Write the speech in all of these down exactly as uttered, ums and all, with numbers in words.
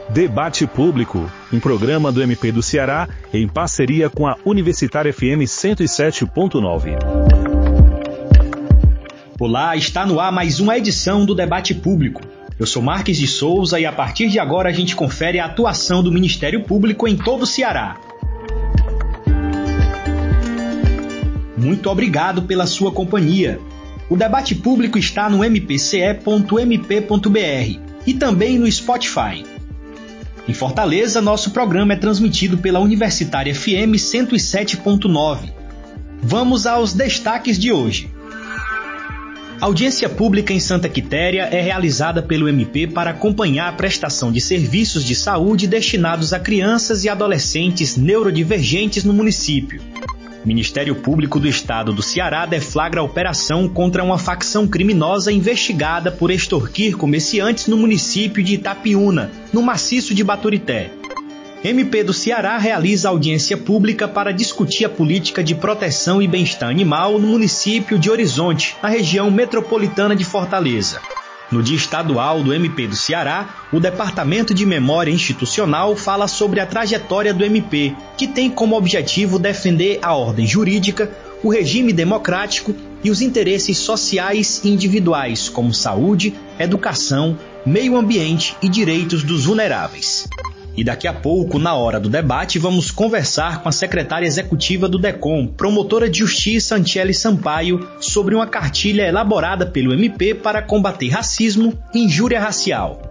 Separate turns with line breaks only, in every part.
Debate Público, um programa do M P do Ceará em parceria com a Universitária F M cento e sete ponto nove.
Olá, está no ar mais uma edição do Debate Público. Eu sou Marques de Souza e a partir de agora a gente confere a atuação do Ministério Público em todo o Ceará. Muito obrigado pela sua companhia. O Debate Público está no m p c e ponto m p ponto b r e também no Spotify. Em Fortaleza, nosso programa é transmitido pela Universitária F M cento e sete ponto nove. Vamos aos destaques de hoje. A audiência pública em Santa Quitéria é realizada pelo M P para acompanhar a prestação de serviços de saúde destinados a crianças e adolescentes neurodivergentes no município. O Ministério Público do Estado do Ceará deflagra a operação contra uma facção criminosa investigada por extorquir comerciantes no município de Itapiúna, no maciço de Baturité. M P do Ceará realiza audiência pública para discutir a política de proteção e bem-estar animal no município de Horizonte, na região metropolitana de Fortaleza. No Dia Estadual do M P do Ceará, o Departamento de Memória Institucional fala sobre a trajetória do M P, que tem como objetivo defender a ordem jurídica, o regime democrático e os interesses sociais e individuais, como saúde, educação, meio ambiente e direitos dos vulneráveis. E daqui a pouco, na hora do debate, vamos conversar com a secretária executiva do DECOM, promotora de justiça Antiele Sampaio, sobre uma cartilha elaborada pelo M P para combater racismo e injúria racial.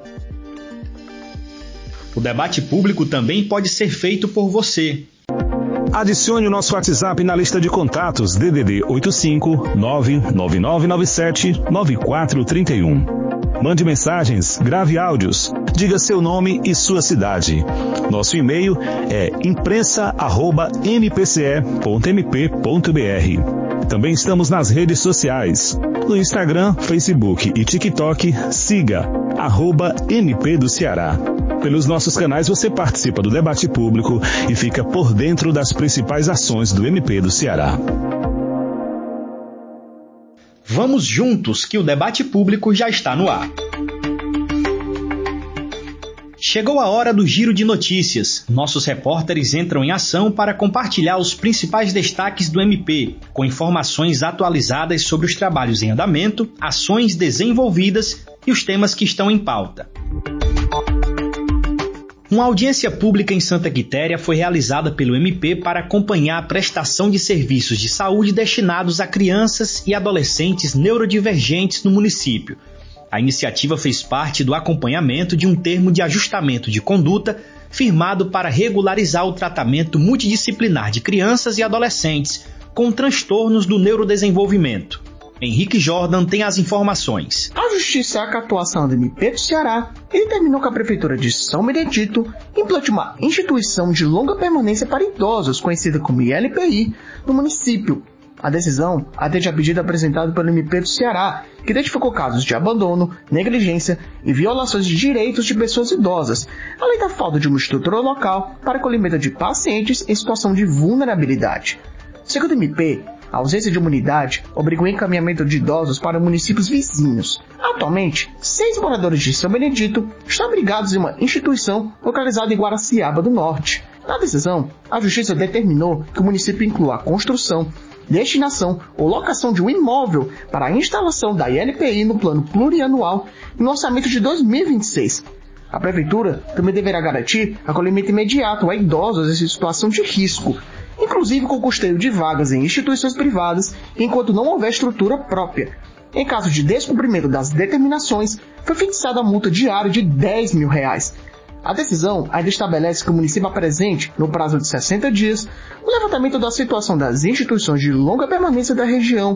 O debate público também pode ser feito por você.
Adicione o nosso WhatsApp na lista de contatos D D D oito cinco nove nove nove nove sete nove quatro três um. Mande mensagens, grave áudios, diga seu nome e sua cidade. Nosso e-mail é imprensa arroba m p c e ponto m p ponto b r. Também estamos nas redes sociais. No Instagram, Facebook e TikTok, siga arroba M P do Ceará. Pelos nossos canais você participa do debate público e fica por dentro das principais ações do M P do Ceará.
Vamos juntos que o debate público já está no ar. Chegou a hora do giro de notícias. Nossos repórteres entram em ação para compartilhar os principais destaques do M P, com informações atualizadas sobre os trabalhos em andamento, ações desenvolvidas e os temas que estão em pauta. Uma audiência pública em Santa Quitéria foi realizada pelo M P para acompanhar a prestação de serviços de saúde destinados a crianças e adolescentes neurodivergentes no município. A iniciativa fez parte do acompanhamento de um termo de ajustamento de conduta firmado para regularizar o tratamento multidisciplinar de crianças e adolescentes com transtornos do neurodesenvolvimento. Henrique Jordan tem as informações.
A Justiça, com a atuação do M P do Ceará, determinou que a Prefeitura de São Benedito implante uma instituição de longa permanência para idosos, conhecida como I L P I, no município. A decisão atende a pedido apresentado pelo M P do Ceará, que identificou casos de abandono, negligência e violações de direitos de pessoas idosas, além da falta de uma estrutura local para acolhimento de pacientes em situação de vulnerabilidade. Segundo o M P, a ausência de uma unidade obriga o encaminhamento de idosos para municípios vizinhos. Atualmente, seis moradores de São Benedito estão abrigados em uma instituição localizada em Guaraciaba do Norte. Na decisão, a Justiça determinou que o município inclua a construção, destinação ou locação de um imóvel para a instalação da I L P I no plano plurianual e no orçamento de dois mil e vinte e seis. A Prefeitura também deverá garantir acolhimento imediato a idosos em situação de risco, inclusive com o custeio de vagas em instituições privadas, enquanto não houver estrutura própria. Em caso de descumprimento das determinações, foi fixada a multa diária de dez mil reais. A decisão ainda estabelece que o município apresente, no prazo de sessenta dias, o levantamento da situação das instituições de longa permanência da região.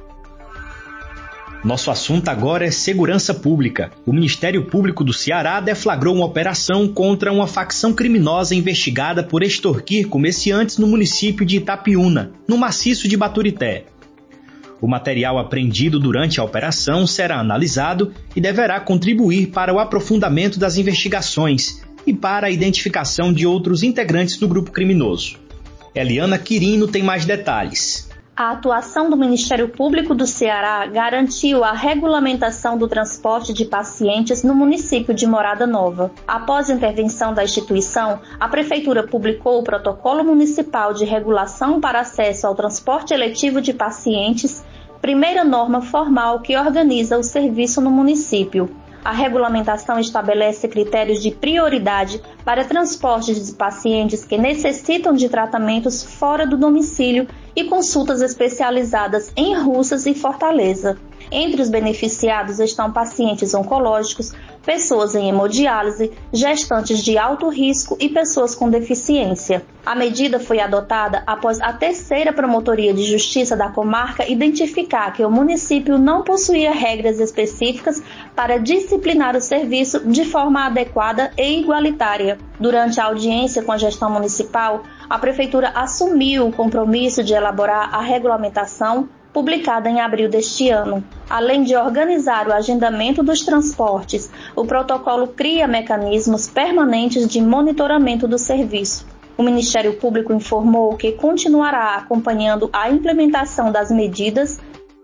Nosso assunto agora é segurança pública. O Ministério Público do Ceará deflagrou uma operação contra uma facção criminosa investigada por extorquir comerciantes no município de Itapiúna, no maciço de Baturité. O material apreendido durante a operação será analisado e deverá contribuir para o aprofundamento das investigações e para a identificação de outros integrantes do grupo criminoso. Eliana Quirino tem mais detalhes.
A atuação do Ministério Público do Ceará garantiu a regulamentação do transporte de pacientes no município de Morada Nova. Após a intervenção da instituição, a Prefeitura publicou o Protocolo Municipal de Regulação para Acesso ao Transporte Eletivo de Pacientes, primeira norma formal que organiza o serviço no município. A regulamentação estabelece critérios de prioridade para transportes de pacientes que necessitam de tratamentos fora do domicílio e consultas especializadas em Russas e Fortaleza. Entre os beneficiados estão pacientes oncológicos, pessoas em hemodiálise, gestantes de alto risco e pessoas com deficiência. A medida foi adotada após a terceira Promotoria de Justiça da comarca identificar que o município não possuía regras específicas para disciplinar o serviço de forma adequada e igualitária. Durante a audiência com a gestão municipal, a Prefeitura assumiu o compromisso de elaborar a regulamentação publicada em abril deste ano. Além de organizar o agendamento dos transportes, o protocolo cria mecanismos permanentes de monitoramento do serviço. O Ministério Público informou que continuará acompanhando a implementação das medidas.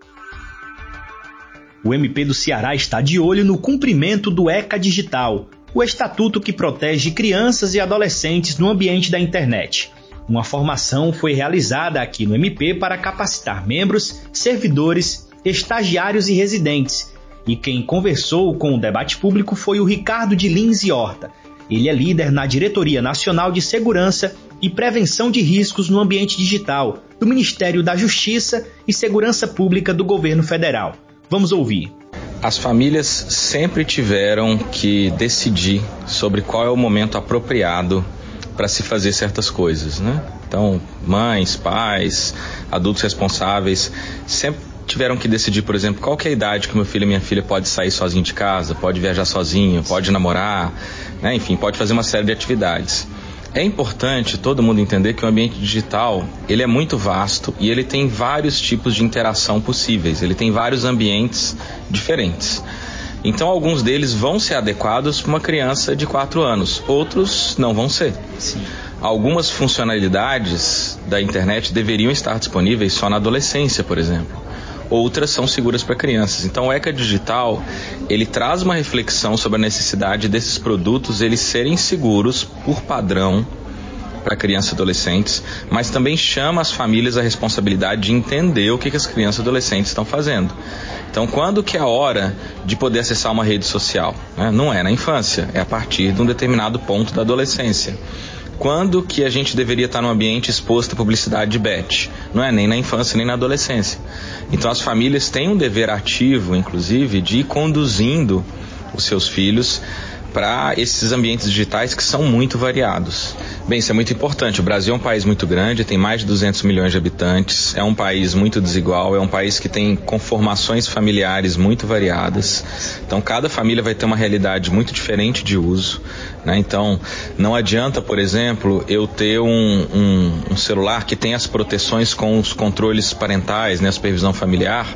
O M P do Ceará está de olho no cumprimento do ECA Digital, o estatuto que protege crianças e adolescentes no ambiente da internet. Uma formação foi realizada aqui no M P para capacitar membros, servidores, estagiários e residentes. E quem conversou com o debate público foi o Ricardo de Lins e Horta. Ele é líder na Diretoria Nacional de Segurança e Prevenção de Riscos no Ambiente Digital, do Ministério da Justiça e Segurança Pública do Governo Federal. Vamos ouvir.
As famílias sempre tiveram que decidir sobre qual é o momento apropriado para se fazer certas coisas, né? Então, mães, pais, adultos responsáveis sempre tiveram que decidir, por exemplo, qual que é a idade que meu filho e minha filha pode sair sozinho de casa, pode viajar sozinho, pode namorar, né? Enfim, pode fazer uma série de atividades. É importante todo mundo entender que o ambiente digital, ele é muito vasto e ele tem vários tipos de interação possíveis, ele tem vários ambientes diferentes. Então, alguns deles vão ser adequados para uma criança de quatro anos, outros não vão ser. Sim. Algumas funcionalidades da internet deveriam estar disponíveis só na adolescência, por exemplo. Outras são seguras para crianças. Então, o ECA Digital, ele traz uma reflexão sobre a necessidade desses produtos eles serem seguros por padrão para crianças e adolescentes, mas também chama as famílias a responsabilidade de entender o que, que as crianças e adolescentes estão fazendo. Então, quando que é a hora de poder acessar uma rede social? Né? Não é na infância, é a partir de um determinado ponto da adolescência. Quando que a gente deveria estar num ambiente exposto à publicidade de bet? Não é nem na infância, nem na adolescência. Então, as famílias têm um dever ativo, inclusive, de ir conduzindo os seus filhos para esses ambientes digitais que são muito variados. Bem, isso é muito importante. O Brasil é um país muito grande, tem mais de duzentos milhões de habitantes, é um país muito desigual, é um país que tem conformações familiares muito variadas. Então, cada família vai ter uma realidade muito diferente de uso, né? Então, não adianta, por exemplo, eu ter um, um, um celular que tem as proteções com os controles parentais, né, a supervisão familiar,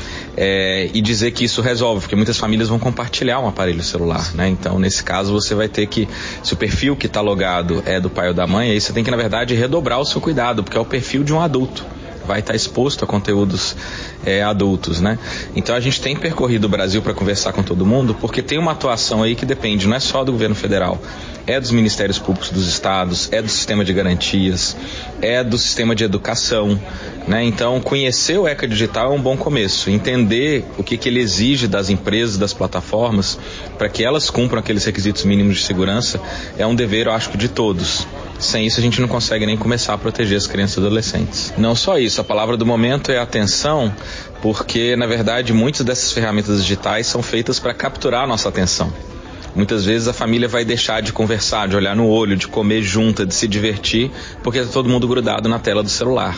É, e dizer que isso resolve, porque muitas famílias vão compartilhar um aparelho celular, né? Então, nesse caso, você vai ter que, se o perfil que está logado é do pai ou da mãe, aí você tem que, na verdade, redobrar o seu cuidado, porque é o perfil de um adulto, vai estar exposto a conteúdos é, adultos, né? Então, a gente tem percorrido o Brasil para conversar com todo mundo, porque tem uma atuação aí que depende, não é só do governo federal, é dos ministérios públicos dos estados, é do sistema de garantias, é do sistema de educação, né? Então, conhecer o ECA Digital é um bom começo, entender o que, que ele exige das empresas, das plataformas, para que elas cumpram aqueles requisitos mínimos de segurança, é um dever, eu acho, de todos. Sem isso, a gente não consegue nem começar a proteger as crianças e adolescentes. Não só isso, a palavra do momento é atenção, porque, na verdade, muitas dessas ferramentas digitais são feitas para capturar a nossa atenção. Muitas vezes a família vai deixar de conversar, de olhar no olho, de comer junta, de se divertir, porque está todo mundo grudado na tela do celular.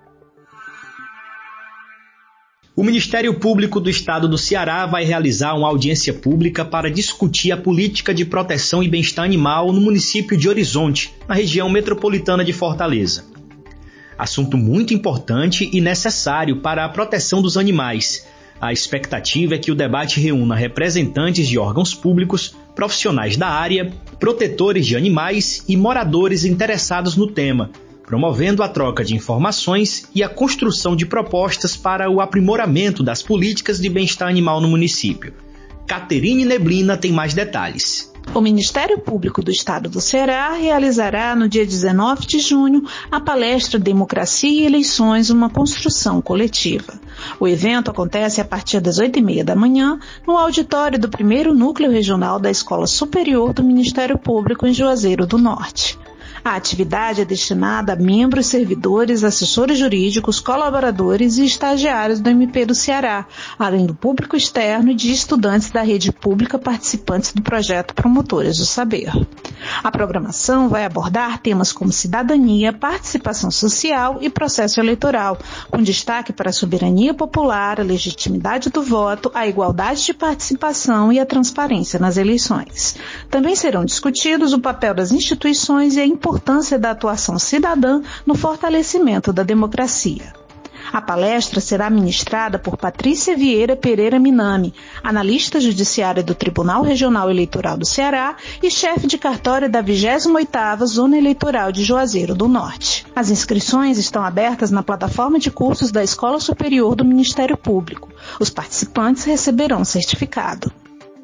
O Ministério Público do Estado do Ceará vai realizar uma audiência pública para discutir a política de proteção e bem-estar animal no município de Horizonte, na região metropolitana de Fortaleza. Assunto muito importante e necessário para a proteção dos animais. A expectativa é que o debate reúna representantes de órgãos públicos, profissionais da área, protetores de animais e moradores interessados no tema, promovendo a troca de informações e a construção de propostas para o aprimoramento das políticas de bem-estar animal no município. Caterine Neblina tem mais detalhes.
O Ministério Público do Estado do Ceará realizará no dia dezenove de junho a palestra Democracia e Eleições, uma construção coletiva. O evento acontece a partir das oito e meia da manhã no auditório do primeiro Núcleo Regional da Escola Superior do Ministério Público em Juazeiro do Norte. A atividade é destinada a membros, servidores, assessores jurídicos, colaboradores e estagiários do M P do Ceará, além do público externo e de estudantes da rede pública participantes do projeto Promotores do Saber. A programação vai abordar temas como cidadania, participação social e processo eleitoral, com destaque para a soberania popular, a legitimidade do voto, a igualdade de participação e a transparência nas eleições. Também serão discutidos o papel das instituições e a importância importância da atuação cidadã no fortalecimento da democracia. A palestra será ministrada por Patrícia Vieira Pereira Minami, analista judiciária do Tribunal Regional Eleitoral do Ceará e chefe de cartório da vigésima oitava Zona Eleitoral de Juazeiro do Norte. As inscrições estão abertas na plataforma de cursos da Escola Superior do Ministério Público. Os participantes receberão certificado.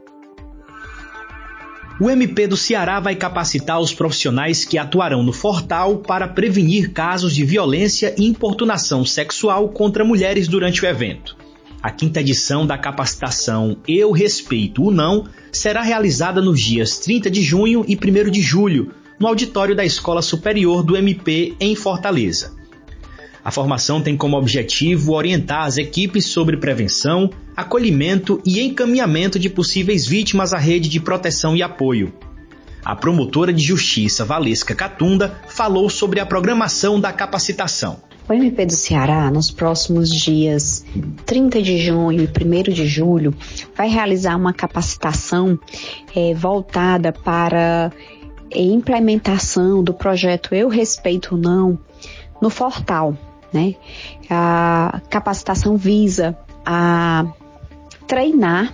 O M P do Ceará vai capacitar os profissionais que atuarão no Fortal para prevenir casos de violência e importunação sexual contra mulheres durante o evento. A quinta edição da capacitação Eu Respeito o Não será realizada nos dias trinta de junho e primeiro de julho, no auditório da Escola Superior do M P em Fortaleza. A formação tem como objetivo orientar as equipes sobre prevenção, acolhimento e encaminhamento de possíveis vítimas à rede de proteção e apoio. A promotora de justiça Valesca Catunda falou sobre a programação da capacitação.
O M P do Ceará, nos próximos dias trinta de junho e primeiro de julho, vai realizar uma capacitação é, voltada para a implementação do projeto Eu Respeito o Não no Fortal. Né? A capacitação visa a treinar,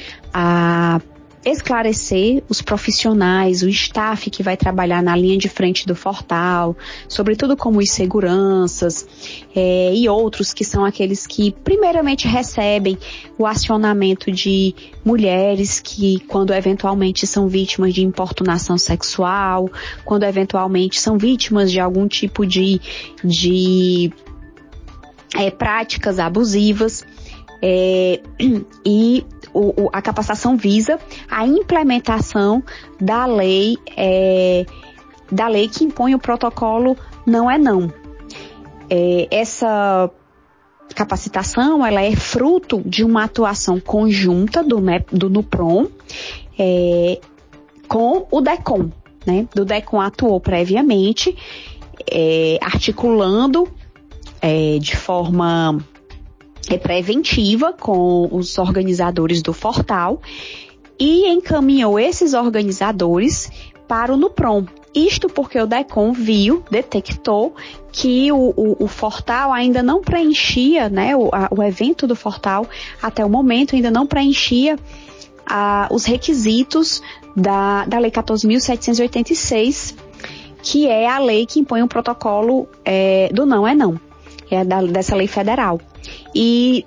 a esclarecer os profissionais, o staff que vai trabalhar na linha de frente do Fortal, sobretudo como os seguranças é, e outros que são aqueles que primeiramente recebem o acionamento de mulheres que quando eventualmente são vítimas de importunação sexual, quando eventualmente são vítimas de algum tipo de, de é, práticas abusivas. É, e o, o, a capacitação visa a implementação da lei, é, da lei que impõe o protocolo Não é Não. É, essa capacitação ela é fruto de uma atuação conjunta do, do NUPROM é, com o DECOM. Né? Do DECOM atuou previamente, é, articulando é, de forma é preventiva com os organizadores do Fortal e encaminhou esses organizadores para o NUPROM. Isto porque o DECOM viu, detectou que o, o, o Fortal ainda não preenchia, né, o, a, o evento do Fortal até o momento ainda não preenchia a, os requisitos da, da Lei quatorze mil setecentos e oitenta e seis, que é a lei que impõe o protocolo é, do Não é Não, é da, dessa lei federal. E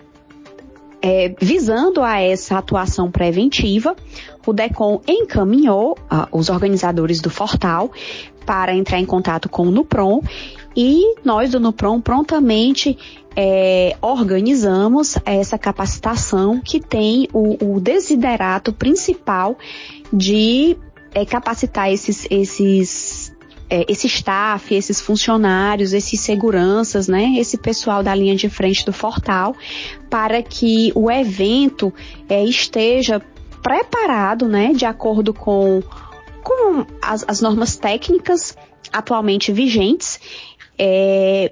é, visando a essa atuação preventiva, o DECOM encaminhou ah, os organizadores do Fortal para entrar em contato com o NUPROM e nós do NUPROM prontamente é, organizamos essa capacitação que tem o, o desiderato principal de é, capacitar esses, esses É, esse staff, esses funcionários, esses seguranças, né, esse pessoal da linha de frente do Fortal, para que o evento é, esteja preparado, né, de acordo com, com as, as normas técnicas atualmente vigentes, é,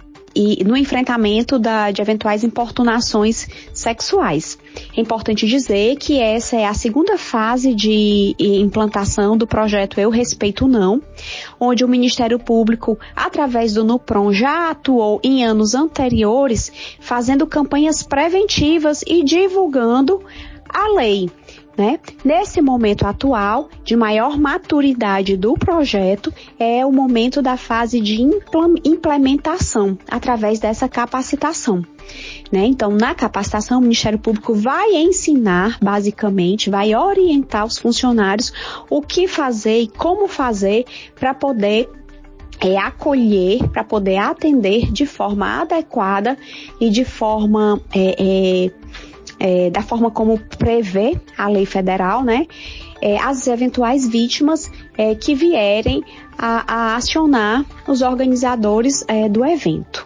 e no enfrentamento da, de eventuais importunações sexuais. É importante dizer que essa é a segunda fase de implantação do projeto Eu Respeito o Não, onde o Ministério Público, através do NUPROM, já atuou em anos anteriores, fazendo campanhas preventivas e divulgando a lei. né? Nesse momento atual, de maior maturidade do projeto, é o momento da fase de implementação, através dessa capacitação. Né? Então, na capacitação, o Ministério Público vai ensinar, basicamente, vai orientar os funcionários o que fazer e como fazer para poder é, acolher, para poder atender de forma adequada e de forma... É, é, É, da forma como prevê a lei federal, né, é, as eventuais vítimas é, que vierem a, a acionar os organizadores é, do evento.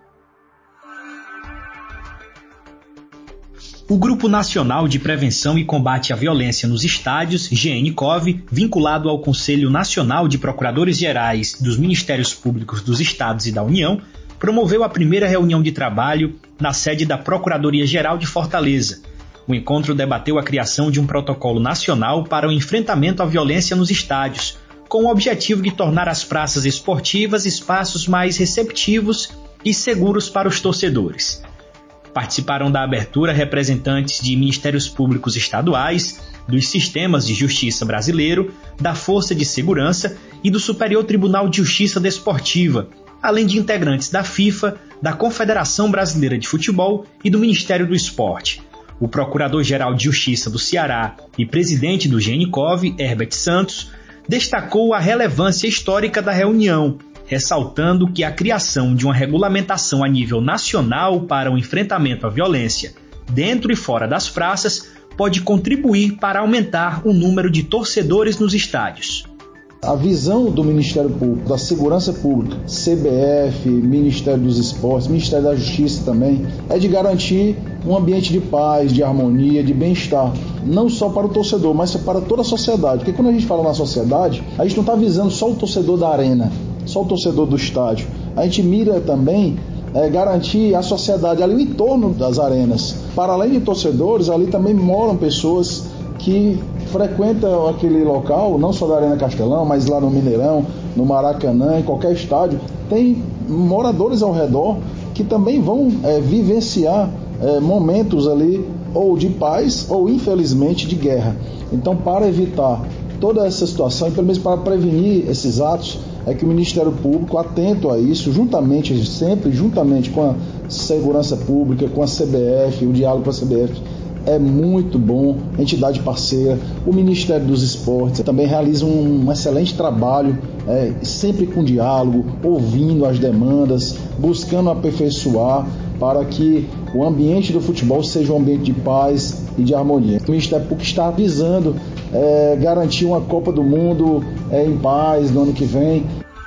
O Grupo Nacional de Prevenção e Combate à Violência nos Estádios, GNCOV, vinculado ao Conselho Nacional de Procuradores Gerais dos Ministérios Públicos dos Estados e da União, promoveu a primeira reunião de trabalho na sede da Procuradoria-Geral de Fortaleza. O encontro debateu a criação de um protocolo nacional para o enfrentamento à violência nos estádios, com o objetivo de tornar as praças esportivas espaços mais receptivos e seguros para os torcedores. Participaram da abertura representantes de Ministérios Públicos Estaduais, dos Sistemas de Justiça Brasileiro, da Força de Segurança e do Superior Tribunal de Justiça Desportiva, além de integrantes da FIFA, da Confederação Brasileira de Futebol e do Ministério do Esporte. O Procurador-Geral de Justiça do Ceará e presidente do GNCOV, Herbert Santos, destacou a relevância histórica da reunião, ressaltando que a criação de uma regulamentação a nível nacional para o enfrentamento à violência, dentro e fora das praças, pode contribuir para aumentar o número de torcedores nos estádios.
A visão do Ministério Público, da Segurança Pública, C B F, Ministério dos Esportes, Ministério da Justiça também, é de garantir um ambiente de paz, de harmonia, de bem-estar, não só para o torcedor, mas para toda a sociedade. Porque quando a gente fala na sociedade, a gente não está visando só o torcedor da arena, só o torcedor do estádio. A gente mira também é, garantir a sociedade ali em torno das arenas. Para além de torcedores, ali também moram pessoas que frequentam aquele local, não só da Arena Castelão, mas lá no Mineirão, no Maracanã, em qualquer estádio, tem moradores ao redor que também vão é, vivenciar é, momentos ali ou de paz ou, infelizmente, de guerra. Então, para evitar toda essa situação, e pelo menos para prevenir esses atos, é que o Ministério Público, atento a isso, juntamente, sempre juntamente com a Segurança Pública, com a C B F, o diálogo com a C B F, é muito bom, entidade parceira, o Ministério dos Esportes também realiza um, um excelente trabalho, é, sempre com diálogo, ouvindo as demandas, buscando aperfeiçoar para que o ambiente do futebol seja um ambiente de paz e de harmonia. O Ministério Público está visando é, garantir uma Copa do Mundo é, em paz no ano que vem.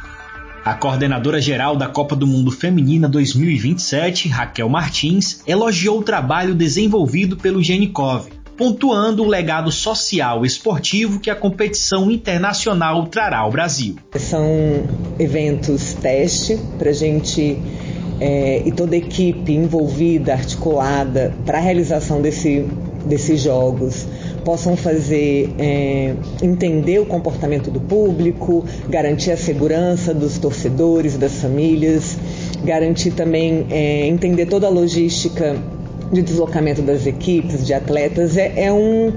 A coordenadora-geral da Copa do Mundo Feminina dois mil e vinte e sete, Raquel Martins, elogiou o trabalho desenvolvido pelo GNCOV, pontuando o legado social e esportivo que a competição internacional trará ao Brasil.
São eventos teste para a gente é, e toda a equipe envolvida, articulada para a realização desse, desses jogos possam fazer é, entender o comportamento do público, garantir a segurança dos torcedores, das famílias, garantir também é, entender toda a logística de deslocamento das equipes, de atletas. É, é, um,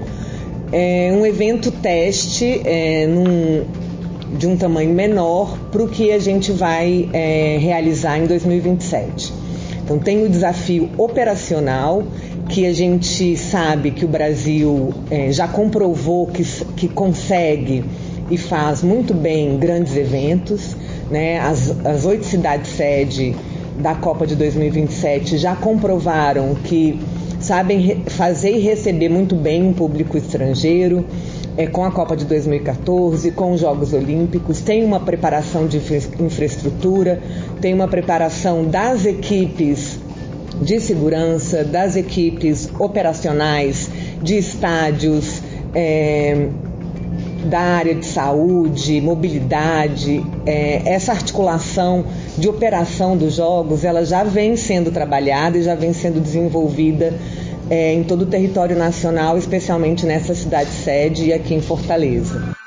é um evento teste é, num, de um tamanho menor para o que a gente vai é, realizar em dois mil e vinte e sete. Então tem o desafio operacional, que a gente sabe que o Brasil é, já comprovou que, que consegue e faz muito bem grandes eventos, né? As, as oito cidades-sede da Copa de dois mil e vinte e sete já comprovaram que sabem re- fazer e receber muito bem um público estrangeiro, é, com a Copa de dois mil e quatorze, com os Jogos Olímpicos. Tem uma preparação de infra- infraestrutura, tem uma preparação das equipes de segurança, das equipes operacionais, de estádios, é, da área de saúde, mobilidade. É, essa articulação de operação dos jogos, ela já vem sendo trabalhada e já vem sendo desenvolvida é, em todo o território nacional, especialmente nessa cidade-sede e aqui em Fortaleza.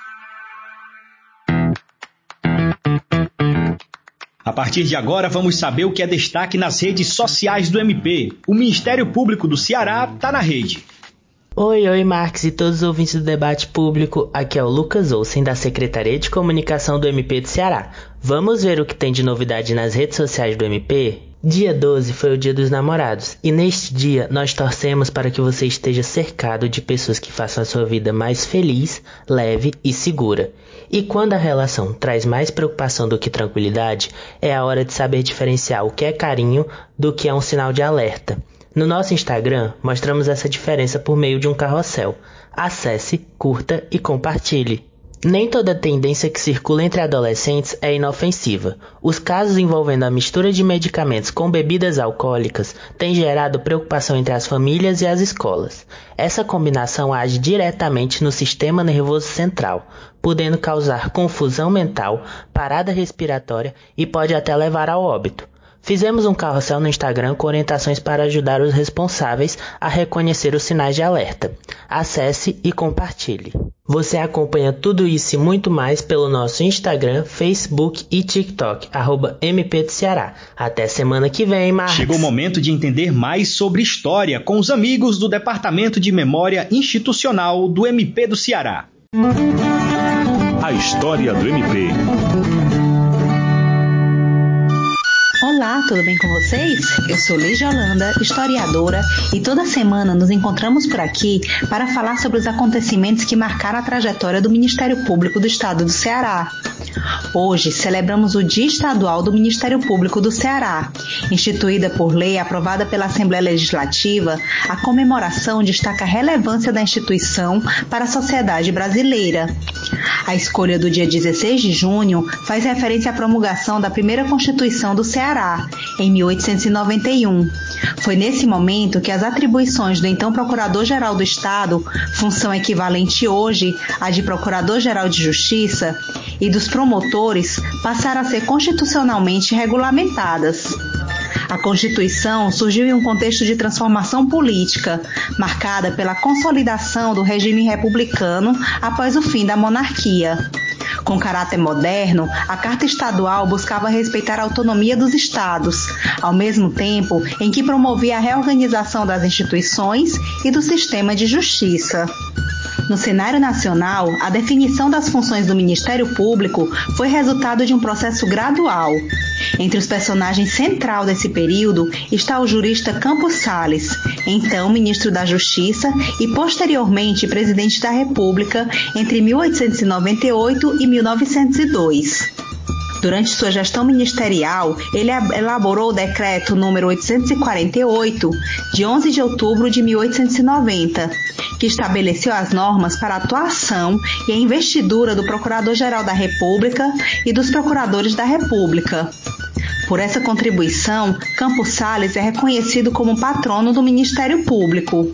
A partir de agora, vamos saber o que é destaque nas redes sociais do M P. O Ministério Público do Ceará está na rede.
Oi, oi, Marques e todos os ouvintes do Debate Público. Aqui é o Lucas Olsen, da Secretaria de Comunicação do M P do Ceará. Vamos ver o que tem de novidade nas redes sociais do M P? Dia doze foi o Dia dos Namorados, e neste dia nós torcemos para que você esteja cercado de pessoas que façam a sua vida mais feliz, leve e segura. E quando a relação traz mais preocupação do que tranquilidade, é a hora de saber diferenciar o que é carinho do que é um sinal de alerta. No nosso Instagram, mostramos essa diferença por meio de um carrossel. Acesse, curta e compartilhe. Nem toda tendência que circula entre adolescentes é inofensiva. Os casos envolvendo a mistura de medicamentos com bebidas alcoólicas têm gerado preocupação entre as famílias e as escolas. Essa combinação age diretamente no sistema nervoso central, podendo causar confusão mental, parada respiratória e pode até levar ao óbito. Fizemos um carrossel no Instagram com orientações para ajudar os responsáveis a reconhecer os sinais de alerta. Acesse e compartilhe. Você acompanha tudo isso e muito mais pelo nosso Instagram, Facebook e TikTok, arroba M P do Ceará. Até semana que vem, Marcos.
Chegou o momento de entender mais sobre história com os amigos do Departamento de Memória Institucional do M P do Ceará.
A história do M P.
Olá, tudo bem com vocês? Eu sou Lígia Holanda, historiadora, e toda semana nos encontramos por aqui para falar sobre os acontecimentos que marcaram a trajetória do Ministério Público do Estado do Ceará. Hoje celebramos o Dia Estadual do Ministério Público do Ceará. Instituída por lei aprovada pela Assembleia Legislativa, a comemoração destaca a relevância da instituição para a sociedade brasileira. A escolha do dia dezesseis de junho faz referência à promulgação da primeira Constituição do Ceará, em mil oitocentos e noventa e um. Foi nesse momento que as atribuições do então Procurador-Geral do Estado, função equivalente hoje à de Procurador-Geral de Justiça, e dos promotores passaram a ser constitucionalmente regulamentadas. A Constituição surgiu em um contexto de transformação política, marcada pela consolidação do regime republicano após o fim da monarquia. Com caráter moderno, a Carta Estadual buscava respeitar a autonomia dos estados, ao mesmo tempo em que promovia a reorganização das instituições e do sistema de justiça. No cenário nacional, a definição das funções do Ministério Público foi resultado de um processo gradual. Entre os personagens centrais desse período está o jurista Campos Salles, então ministro da Justiça e posteriormente presidente da República entre mil oitocentos e noventa e oito e mil novecentos e dois. Durante sua gestão ministerial, ele elaborou o decreto número oitocentos e quarenta e oito, de onze de outubro de mil oitocentos e noventa, que estabeleceu as normas para a atuação e a investidura do Procurador-Geral da República e dos Procuradores da República. Por essa contribuição, Campos Salles é reconhecido como patrono do Ministério Público.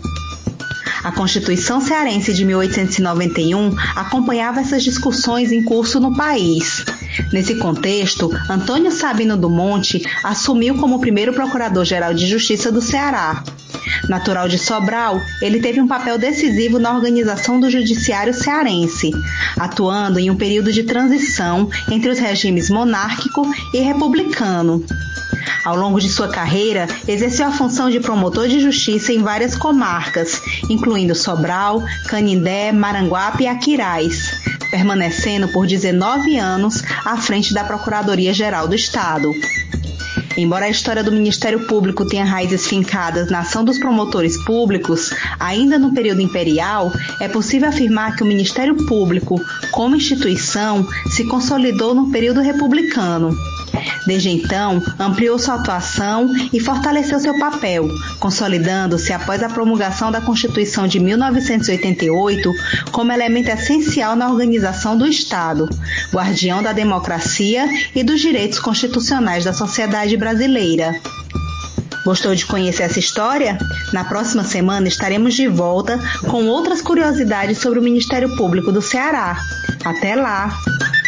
A Constituição Cearense de mil oitocentos e noventa e um acompanhava essas discussões em curso no país. Nesse contexto, Antônio Sabino do Monte assumiu como primeiro Procurador-Geral de Justiça do Ceará. Natural de Sobral, ele teve um papel decisivo na organização do judiciário cearense, atuando em um período de transição entre os regimes monárquico e republicano. Ao longo de sua carreira, exerceu a função de promotor de justiça em várias comarcas, incluindo Sobral, Canindé, Maranguape e Aquiraz, permanecendo por dezenove anos à frente da Procuradoria-Geral do Estado. Embora a história do Ministério Público tenha raízes fincadas na ação dos promotores públicos, ainda no período imperial, é possível afirmar que o Ministério Público, como instituição, se consolidou no período republicano. Desde então, ampliou sua atuação e fortaleceu seu papel, consolidando-se após a promulgação da Constituição de mil novecentos e oitenta e oito como elemento essencial na organização do Estado, guardião da democracia e dos direitos constitucionais da sociedade brasileira. Gostou de conhecer essa história? Na próxima semana estaremos de volta com outras curiosidades sobre o Ministério Público do Ceará. Até lá!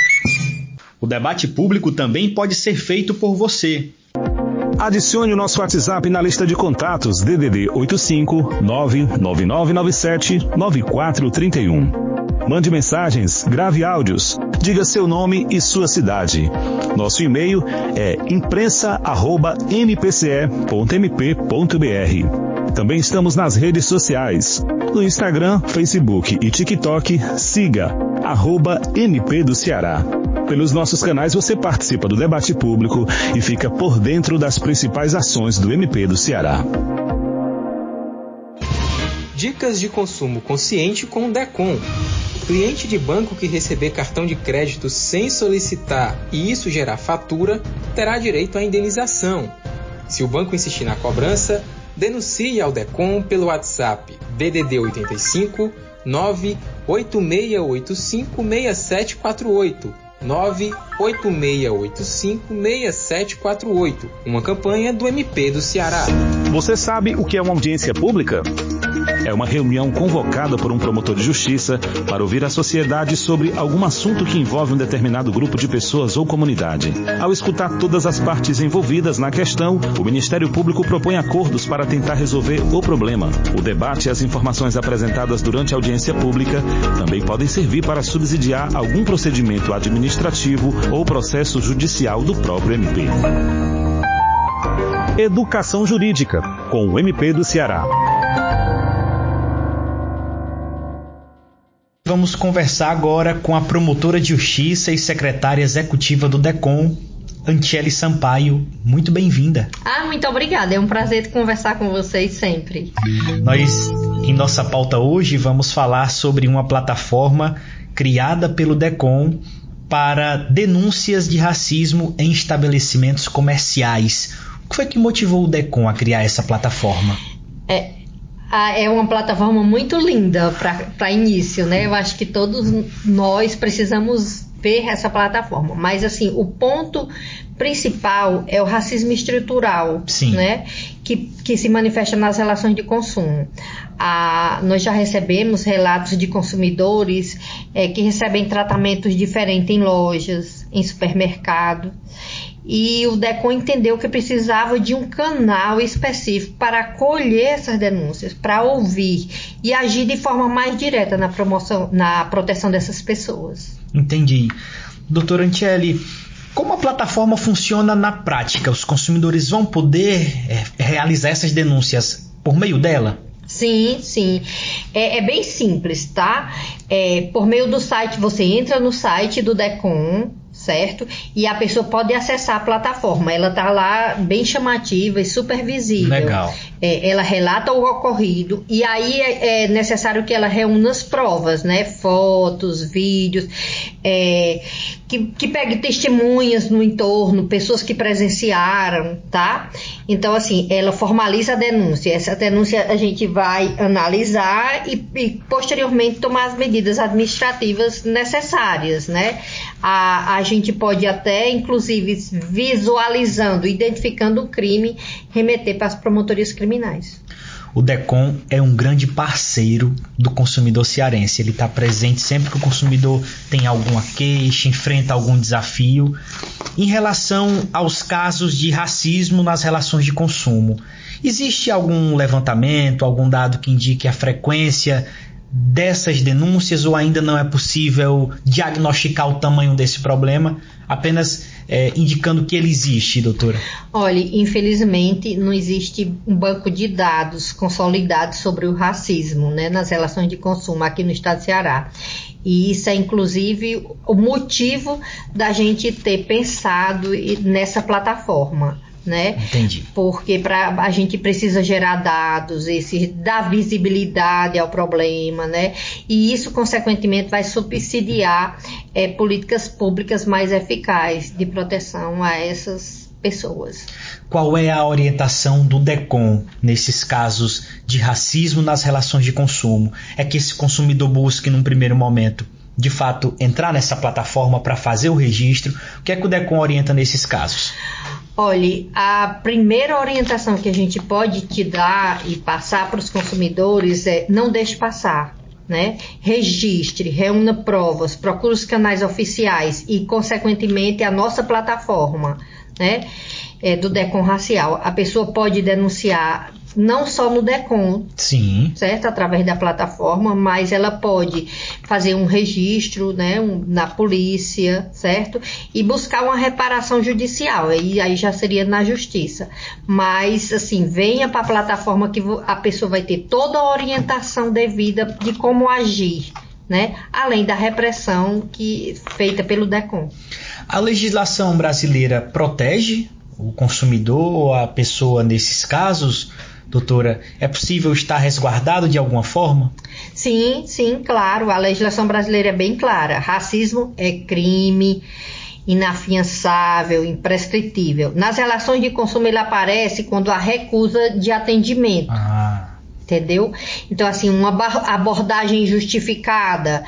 O debate público também pode ser feito por você.
Adicione o nosso WhatsApp na lista de contatos D D D oito cinco nove nove nove nove sete nove quatro três um. Mande mensagens, grave áudios, diga seu nome e sua cidade. Nosso e-mail é imprensa arroba m p c e ponto m p ponto b r. Também estamos nas redes sociais. No Instagram, Facebook e TikTok, siga arroba M P do Ceará. Pelos nossos canais você participa do debate público e fica por dentro das principais ações do M P do Ceará.
Dicas de consumo consciente com o DECOM. Cliente de banco que receber cartão de crédito sem solicitar e isso gerar fatura, terá direito à indenização. Se o banco insistir na cobrança, denuncie ao DECOM pelo WhatsApp D D D oito cinco nove oito seis oito cinco seis sete quatro oito. nove oito seis oito cinco seis sete quatro oito. Uma campanha do M P do Ceará.
Você sabe o que é uma audiência pública? É uma reunião convocada por um promotor de justiça para ouvir a sociedade sobre algum assunto que envolve um determinado grupo de pessoas ou comunidade. Ao escutar todas as partes envolvidas na questão, o Ministério Público propõe acordos para tentar resolver o problema. O debate e as informações apresentadas durante a audiência pública também podem servir para subsidiar algum procedimento administrativo ou processo judicial do próprio M P. Educação Jurídica, com o M P do Ceará.
Vamos conversar agora com a promotora de justiça e secretária executiva do DECOM, Antiele Sampaio. Muito bem-vinda.
Ah, muito obrigada. É um prazer conversar com vocês sempre.
Nós, em nossa pauta hoje, vamos falar sobre uma plataforma criada pelo DECOM para denúncias de racismo em estabelecimentos comerciais. O que foi que motivou o DECOM a criar essa plataforma?
É... É uma plataforma muito linda para início, né? Eu acho que todos nós precisamos ver essa plataforma. Mas, assim, o ponto principal é o racismo estrutural,
Sim.
né? Que, que se manifesta nas relações de consumo. Ah, nós já recebemos relatos de consumidores é, que recebem tratamentos diferentes em lojas, em supermercado. E o DECOM entendeu que precisava de um canal específico para acolher essas denúncias, para ouvir e agir de forma mais direta na promoção, na proteção dessas pessoas.
Entendi. Doutora Antiele, como a plataforma funciona na prática? Os consumidores vão poder é, realizar essas denúncias por meio dela?
Sim, sim. É, é bem simples, tá? É, por meio do site, você entra no site do DECOM, certo? E a pessoa pode acessar a plataforma. Ela está lá bem chamativa e super visível.
Legal.
É, ela relata o ocorrido e aí é, é necessário que ela reúna as provas, né? Fotos, vídeos, é, que, que pegue testemunhas no entorno, pessoas que presenciaram, tá? Então, assim, ela formaliza a denúncia. Essa denúncia a gente vai analisar e, e posteriormente tomar as medidas administrativas necessárias, né? A, a gente pode até, inclusive, visualizando, identificando o crime, remeter para as promotorias criminais.
O DECOM é um grande parceiro do consumidor cearense. Ele está presente sempre que o consumidor tem alguma queixa, enfrenta algum desafio. Em relação aos casos de racismo nas relações de consumo, existe algum levantamento, algum dado que indique a frequência dessas denúncias ou ainda não é possível diagnosticar o tamanho desse problema, apenas é, indicando que ele existe, doutora?
Olha, infelizmente não existe um banco de dados consolidado sobre o racismo, né, nas relações de consumo aqui no estado do Ceará. E isso é, inclusive, o motivo da gente ter pensado nessa plataforma. Né?
Entendi.
Porque pra, a gente precisa gerar dados, esse, dar visibilidade ao problema, né? E isso, consequentemente, vai subsidiar é, políticas públicas mais eficazes de proteção a essas pessoas.
Qual é a orientação do DECOM nesses casos de racismo nas relações de consumo? É que esse consumidor busque, num primeiro momento, de fato, entrar nessa plataforma para fazer o registro? O que é que o DECOM orienta nesses casos?
Olha, a primeira orientação que a gente pode te dar e passar para os consumidores é não deixe passar, né? Registre, reúna provas, procure os canais oficiais e, consequentemente, a nossa plataforma, né? É, do DECOM racial. A pessoa pode denunciar não só no DECON,
sim,
certo? Através da plataforma, mas ela pode fazer um registro, né, um, na polícia, certo? E buscar uma reparação judicial, e aí já seria na justiça. Mas, assim, venha para a plataforma que a pessoa vai ter toda a orientação devida de como agir, né? Além da repressão que feita pelo DECON.
A legislação brasileira protege o consumidor ou a pessoa nesses casos, doutora? É possível estar resguardado de alguma forma?
Sim, sim, claro. A legislação brasileira é bem clara. Racismo é crime inafiançável, imprescritível. Nas relações de consumo ele aparece quando há recusa de atendimento.
Ah.
Entendeu? Então, assim, uma abordagem injustificada,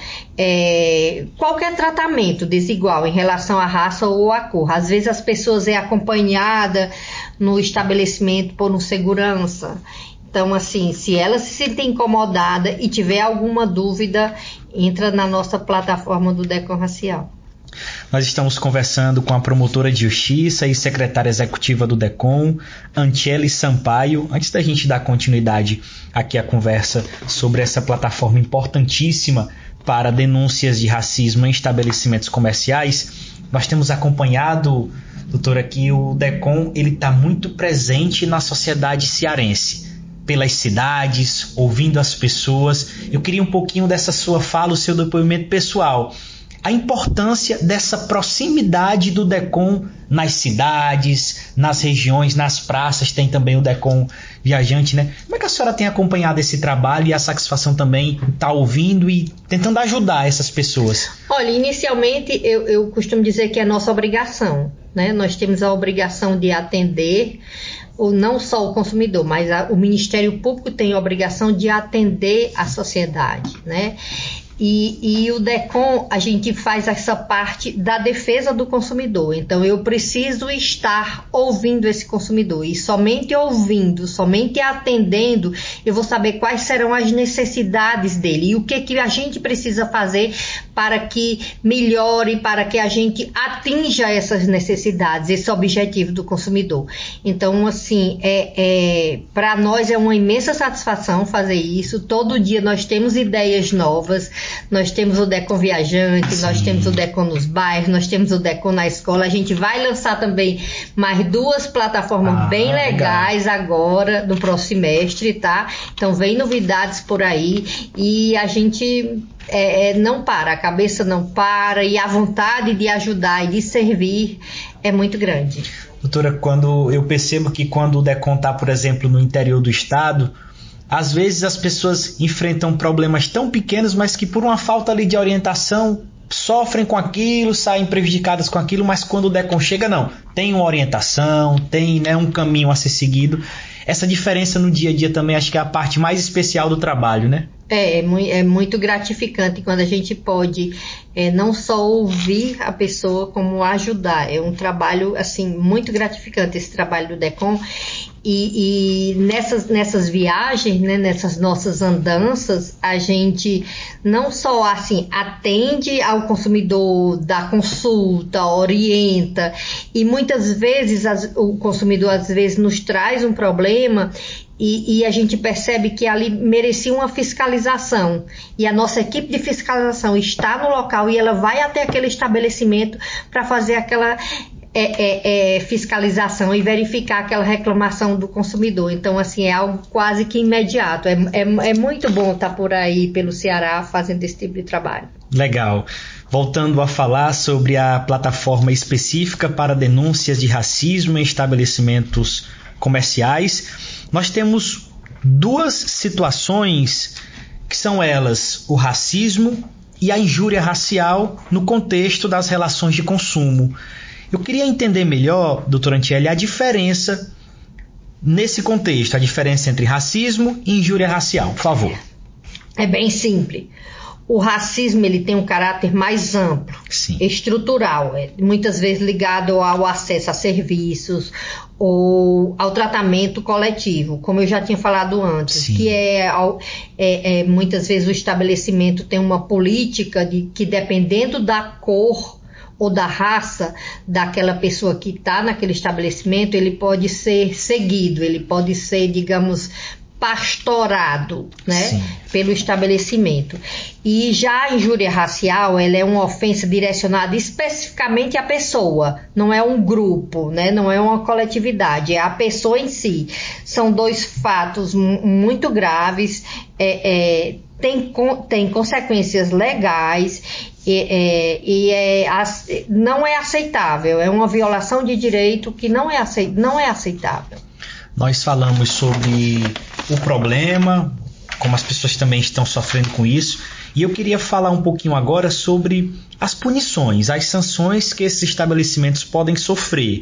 é, qualquer tratamento desigual em relação à raça ou à cor. Às vezes as pessoas é acompanhada no estabelecimento por um segurança. Então, assim, se ela se sentir incomodada e tiver alguma dúvida, entra na nossa plataforma do DECON Racial.
Nós estamos conversando com a promotora de justiça e secretária executiva do DECON, Antiele Sampaio. Antes da gente dar continuidade aqui à conversa sobre essa plataforma importantíssima para denúncias de racismo em estabelecimentos comerciais, nós temos acompanhado, doutora, que o DECON está muito presente na sociedade cearense, pelas cidades, ouvindo as pessoas. Eu queria um pouquinho dessa sua fala, o seu depoimento pessoal. A importância dessa proximidade do DECON nas cidades, nas regiões, nas praças, tem também o DECON Viajante, né? Como é que a senhora tem acompanhado esse trabalho e a satisfação também estar ouvindo e tentando ajudar essas pessoas?
Olha, inicialmente eu, eu costumo dizer que é nossa obrigação, né? Nós temos a obrigação de atender ou não só o consumidor, mas a, o Ministério Público tem a obrigação de atender a sociedade, né? E, e o DECON, a gente faz essa parte da defesa do consumidor. Então, eu preciso estar ouvindo esse consumidor. E somente ouvindo, somente atendendo, eu vou saber quais serão as necessidades dele. E o que, que a gente precisa fazer para que melhore, para que a gente atinja essas necessidades, esse objetivo do consumidor. Então, assim, é, é, para nós é uma imensa satisfação fazer isso. Todo dia nós temos ideias novas. Nós temos o DECON Viajante, sim, nós temos o DECON nos bairros, nós temos o DECON na escola. A gente vai lançar também mais duas plataformas ah, bem legais legal. agora, no próximo semestre, tá? Então, vem novidades por aí e a gente é, é, não para, a cabeça não para e a vontade de ajudar e de servir é muito grande.
Doutora, quando eu percebo que quando o DECON está, por exemplo, no interior do estado, às vezes as pessoas enfrentam problemas tão pequenos, mas que por uma falta ali de orientação sofrem com aquilo, saem prejudicadas com aquilo, mas quando o DECON chega, não. Tem uma orientação, tem, né, um caminho a ser seguido. Essa diferença no dia a dia também acho que é a parte mais especial do trabalho, né?
É, é muito gratificante quando a gente pode é, não só ouvir a pessoa, como ajudar. É um trabalho, assim, muito gratificante esse trabalho do DECON. E, e nessas, nessas viagens, né, nessas nossas andanças, a gente não só assim, atende ao consumidor, dá consulta, orienta, e muitas vezes as, o consumidor às vezes nos traz um problema e, e a gente percebe que ali merecia uma fiscalização, e a nossa equipe de fiscalização está no local e ela vai até aquele estabelecimento para fazer aquela É, é, é, fiscalização e verificar aquela reclamação do consumidor. Então, assim, é algo quase que imediato. É, é, é muito bom estar por aí pelo Ceará fazendo esse tipo de trabalho.
Legal. Voltando a falar sobre a plataforma específica para denúncias de racismo em estabelecimentos comerciais, nós temos duas situações que são elas, o racismo e a injúria racial no contexto das relações de consumo. Eu queria entender melhor, doutora Antiele, a diferença nesse contexto, a diferença entre racismo e injúria racial, por favor.
É bem simples. O racismo ele tem um caráter mais amplo,
sim,
estrutural, é muitas vezes ligado ao acesso a serviços ou ao tratamento coletivo, como eu já tinha falado antes, sim, que é, é, é muitas vezes o estabelecimento tem uma política de que dependendo da cor ou da raça daquela pessoa que está naquele estabelecimento, ele pode ser seguido, ele pode ser, digamos, pastorado, né, pelo estabelecimento. E já a injúria racial, ela é uma ofensa direcionada especificamente à pessoa, não é um grupo, né, não é uma coletividade, é a pessoa em si. São dois fatos m- muito graves, é, é, tem, tem consequências legais e, é, e é, não é aceitável, é uma violação de direito que não é, aceit, não é aceitável.
Nós falamos sobre o problema, como as pessoas também estão sofrendo com isso, e eu queria falar um pouquinho agora sobre as punições, as sanções que esses estabelecimentos podem sofrer.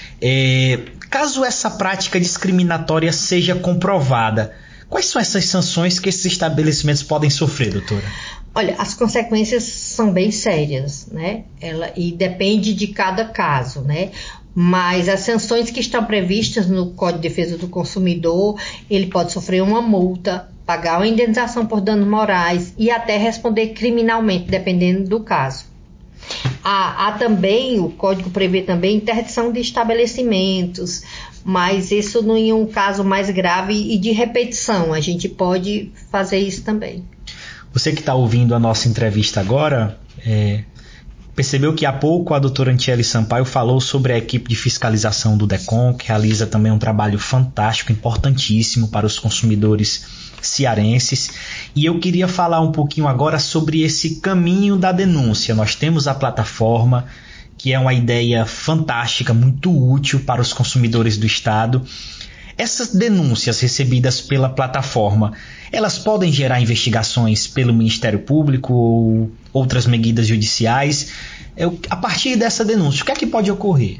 É, caso essa prática discriminatória seja comprovada, quais são essas sanções que esses estabelecimentos podem sofrer, doutora?
Olha, as consequências são bem sérias, né? Ela, e depende de cada caso, né? Mas as sanções que estão previstas no Código de Defesa do Consumidor, ele pode sofrer uma multa, pagar uma indenização por danos morais e até responder criminalmente, dependendo do caso. Há, há também, o Código prevê também interdição de estabelecimentos, mas isso em um caso mais grave e de repetição, a gente pode fazer isso também.
Você que está ouvindo a nossa entrevista agora, é, percebeu que há pouco a doutora Antiele Sampaio falou sobre a equipe de fiscalização do DECOM, que realiza também um trabalho fantástico, importantíssimo para os consumidores cearenses. E eu queria falar um pouquinho agora sobre esse caminho da denúncia. Nós temos a plataforma, que é uma ideia fantástica, muito útil para os consumidores do Estado. Essas denúncias recebidas pela plataforma, elas podem gerar investigações pelo Ministério Público ou outras medidas judiciais? Eu, a partir dessa denúncia, o que é que pode ocorrer?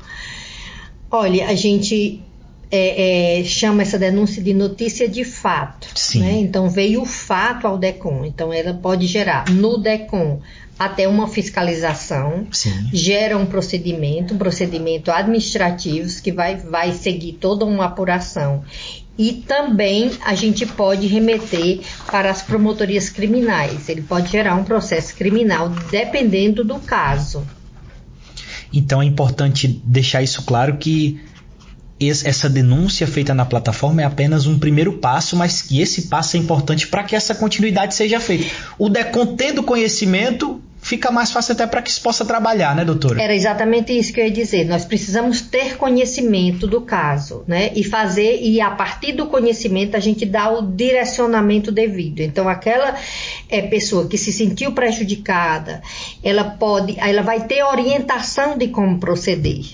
Olha, a gente é, é, chama essa denúncia de notícia de fato. Né? Então veio o fato ao DECOM, então ela pode gerar no DECOM até uma fiscalização, Sim. gera um procedimento, um procedimento administrativo que vai, vai seguir toda uma apuração. E também a gente pode remeter para as promotorias criminais. Ele pode gerar um processo criminal dependendo do caso.
Então é importante deixar isso claro que essa denúncia feita na plataforma é apenas um primeiro passo, mas que esse passo é importante para que essa continuidade seja feita. O DECOM tendo conhecimento, fica mais fácil até para que se possa trabalhar, né, doutora?
Era exatamente isso que eu ia dizer. Nós precisamos ter conhecimento do caso, né? E fazer, e a partir do conhecimento a gente dá o direcionamento devido. Então, aquela é, pessoa que se sentiu prejudicada, ela pode, ela vai ter orientação de como proceder.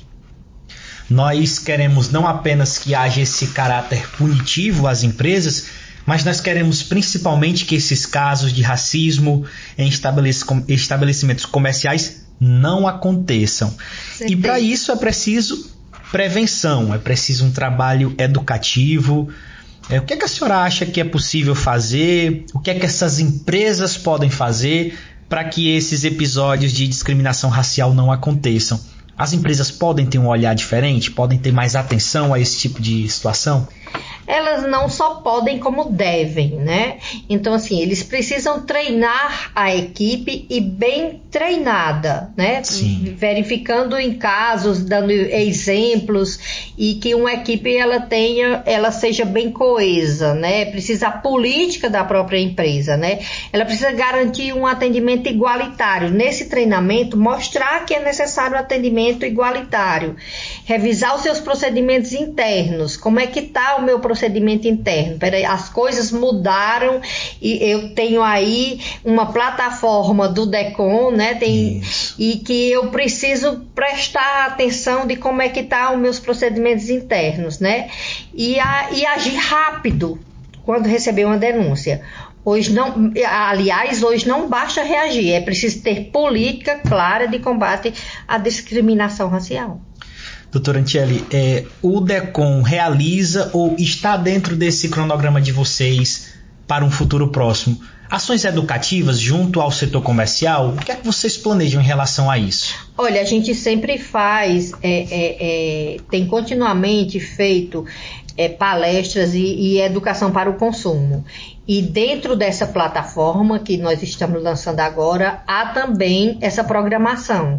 Nós queremos não apenas que haja esse caráter punitivo às empresas, mas nós queremos principalmente que esses casos de racismo em estabelecimentos comerciais não aconteçam. Certeza. E para isso é preciso prevenção, é preciso um trabalho educativo. É, o que é que a senhora acha que é possível fazer? O que é que essas empresas podem fazer para que esses episódios de discriminação racial não aconteçam? As empresas podem ter um olhar diferente? Podem ter mais atenção a esse tipo de situação?
Elas não só podem, como devem, né? Então, assim, eles precisam treinar a equipe e bem treinada, né? Sim. Verificando em casos, dando exemplos e que uma equipe ela tenha, ela seja bem coesa, né? Precisa a política da própria empresa, né? Ela precisa garantir um atendimento igualitário. Nesse treinamento, mostrar que é necessário um atendimento igualitário. Revisar os seus procedimentos internos. Como é que está o meu procedimento interno? Peraí, as coisas mudaram e eu tenho aí uma plataforma do DECOM, né? Tem, e que eu preciso prestar atenção de como é que tá os meus procedimentos internos, né? E, a, e agir rápido quando receber uma denúncia. Hoje não, aliás, hoje não basta reagir, é preciso ter política clara de combate à discriminação racial.
Doutora Antiele, é, o DECOM realiza ou está dentro desse cronograma de vocês para um futuro próximo ações educativas junto ao setor comercial? O que é que vocês planejam em relação a isso?
Olha, a gente sempre faz, é, é, é, tem continuamente feito é, palestras e, e educação para o consumo. E dentro dessa plataforma que nós estamos lançando agora, há também essa programação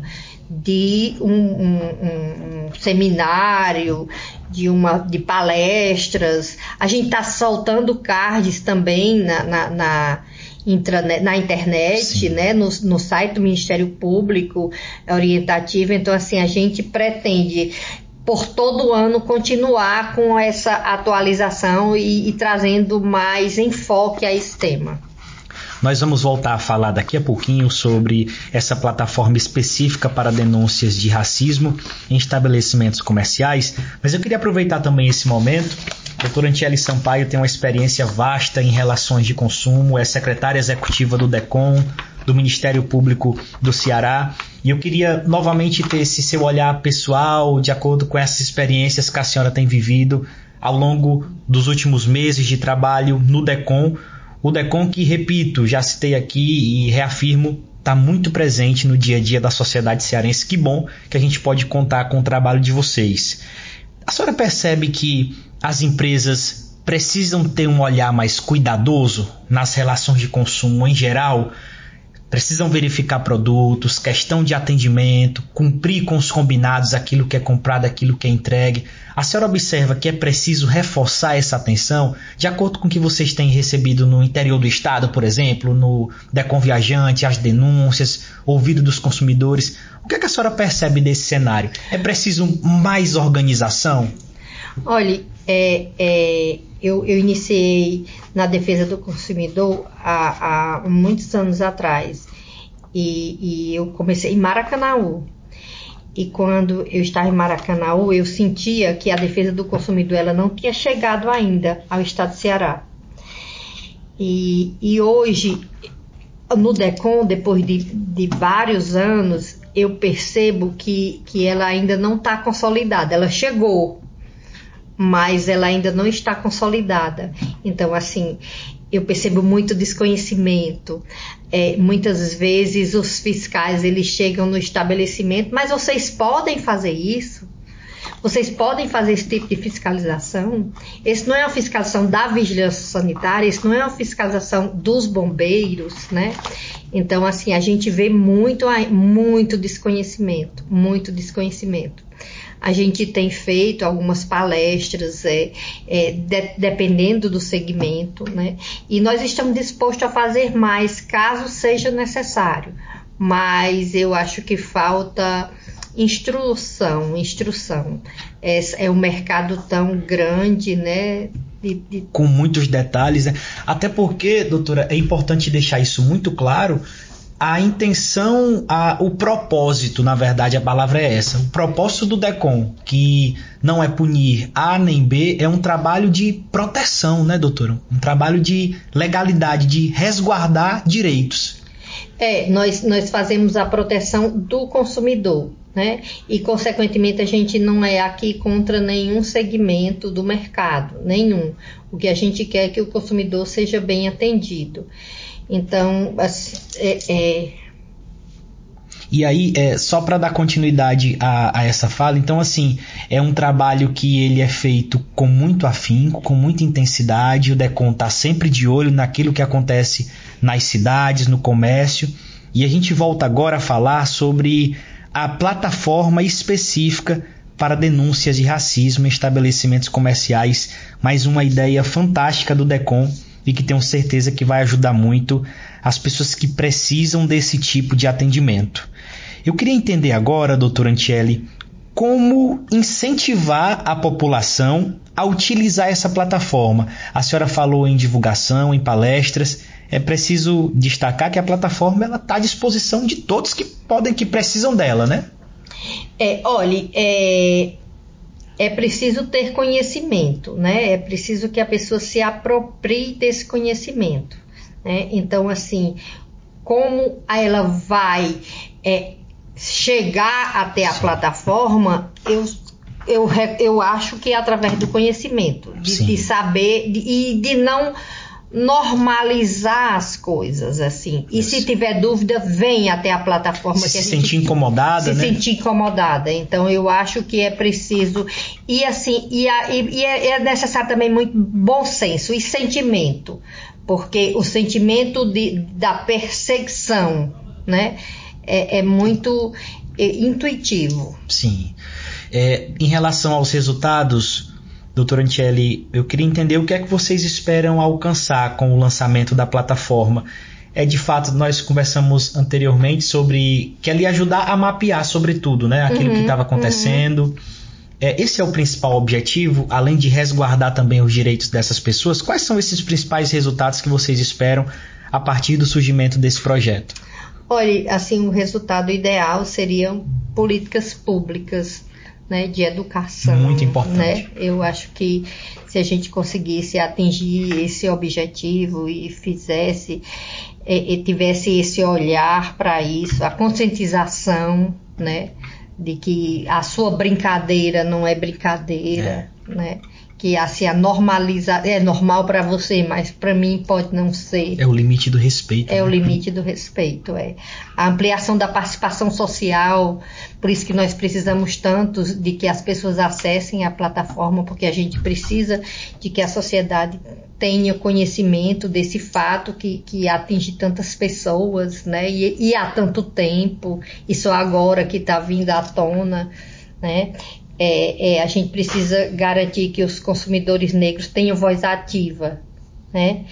de um, um, um, um seminário, de, uma, de palestras. A gente está soltando cards também na, na, na, intranet, na internet, né, no, no site do Ministério Público orientativo. Então, assim, a gente pretende, por todo ano, continuar com essa atualização e, e trazendo mais enfoque a esse tema.
Nós vamos voltar a falar daqui a pouquinho sobre essa plataforma específica para denúncias de racismo em estabelecimentos comerciais, mas eu queria aproveitar também esse momento. A doutora Antiele Sampaio tem uma experiência vasta em relações de consumo, é secretária executiva do DECOM, do Ministério Público do Ceará, e eu queria novamente ter esse seu olhar pessoal, de acordo com essas experiências que a senhora tem vivido ao longo dos últimos meses de trabalho no DECOM. O DECOM que, repito, já citei aqui e reafirmo, está muito presente no dia a dia da sociedade cearense. Que bom que a gente pode contar com o trabalho de vocês. A senhora percebe que as empresas precisam ter um olhar mais cuidadoso nas relações de consumo em geral? Precisam verificar produtos, questão de atendimento, cumprir com os combinados, aquilo que é comprado, aquilo que é entregue. A senhora observa que é preciso reforçar essa atenção, de acordo com o que vocês têm recebido no interior do estado, por exemplo, no DECOM Viajante, as denúncias, ouvido dos consumidores. O que é que a senhora percebe desse cenário? É preciso mais organização?
Olha, é, é, eu, eu iniciei na defesa do consumidor há, há muitos anos atrás e, e eu comecei em Maracanaú. E quando eu estava em Maracanaú, eu sentia que a defesa do consumidor ela não tinha chegado ainda ao estado do Ceará. E, e hoje, no DECOM, depois de, de vários anos, eu percebo que, que ela ainda não está consolidada. Ela chegou, mas ela ainda não está consolidada. Então, assim, eu percebo muito desconhecimento. É, muitas vezes os fiscais eles chegam no estabelecimento, mas vocês podem fazer isso? Vocês podem fazer esse tipo de fiscalização? Esse não é uma fiscalização da vigilância sanitária, esse não é uma fiscalização dos bombeiros, né? Então, assim, a gente vê muito, muito desconhecimento, muito desconhecimento. A gente tem feito algumas palestras, é, é, de, dependendo do segmento, né? E nós estamos dispostos a fazer mais, caso seja necessário. Mas eu acho que falta instrução, instrução. É, é um mercado tão grande, né? De, de...
Com muitos detalhes, né? Até porque, doutora, é importante deixar isso muito claro. A intenção, a, o propósito, na verdade, a palavra é essa. O propósito do DECOM, que não é punir A nem B, é um trabalho de proteção, né, doutora? Um trabalho de legalidade, de resguardar direitos.
É, nós, nós fazemos a proteção do consumidor, né? E, consequentemente, a gente não é aqui contra nenhum segmento do mercado, nenhum. O que a gente quer é que o consumidor seja bem atendido. Então, assim, é, é...
E aí, é, só para dar continuidade a, a essa fala, então, assim, é um trabalho que ele é feito com muito afinco, com muita intensidade. O DECOM está sempre de olho naquilo que acontece nas cidades, no comércio. E a gente volta agora a falar sobre a plataforma específica para denúncias de racismo em estabelecimentos comerciais. Mais uma ideia fantástica do DECOM, e que tenho certeza que vai ajudar muito as pessoas que precisam desse tipo de atendimento. Eu queria entender agora, doutora Antiele, como incentivar a população a utilizar essa plataforma. A senhora falou em divulgação, em palestras. É preciso destacar que a plataforma está à disposição de todos que podem, que precisam dela, né?
É, olha, é... É preciso ter conhecimento, né? É preciso que a pessoa se aproprie desse conhecimento, né? Então, assim, como ela vai é, chegar até a plataforma, eu, eu, eu acho que é através do conhecimento, de, de saber de, e de não normalizar as coisas, assim. E Isso. Se tiver dúvida, vem até a plataforma.
Se
que a
se
gente,
sentir incomodada,
se
né?
Se sentir incomodada. Então, eu acho que é preciso... E, assim, e, a, e é necessário também muito bom senso e sentimento. Porque o sentimento de, da perseguição, né? É, é muito... intuitivo.
Sim. É, em relação aos resultados, doutora Antiele, eu queria entender o que é que vocês esperam alcançar com o lançamento da plataforma. É, de fato, nós conversamos anteriormente sobre que ela ia ajudar a mapear, sobretudo, né, aquilo uhum, que estava acontecendo. Uhum. É, esse é o principal objetivo, além de resguardar também os direitos dessas pessoas. Quais são esses principais resultados que vocês esperam a partir do surgimento desse projeto?
Olha, assim, o resultado ideal seriam políticas públicas, né, de educação.
Muito importante.
Né? Eu acho que se a gente conseguisse atingir esse objetivo e fizesse, e, e tivesse esse olhar para isso, a conscientização, né, de que a sua brincadeira não é brincadeira, é. né? Que assim, a normalizar é normal para você, mas para mim pode não ser.
É o limite do respeito.
É
né?
o limite do respeito, é. A ampliação da participação social, por isso que nós precisamos tanto de que as pessoas acessem a plataforma, porque a gente precisa de que a sociedade tenha conhecimento desse fato que, que atinge tantas pessoas, né? E, e há tanto tempo, e só agora que está vindo à tona, né? É, é, a gente precisa garantir que os consumidores negros tenham voz ativa, né?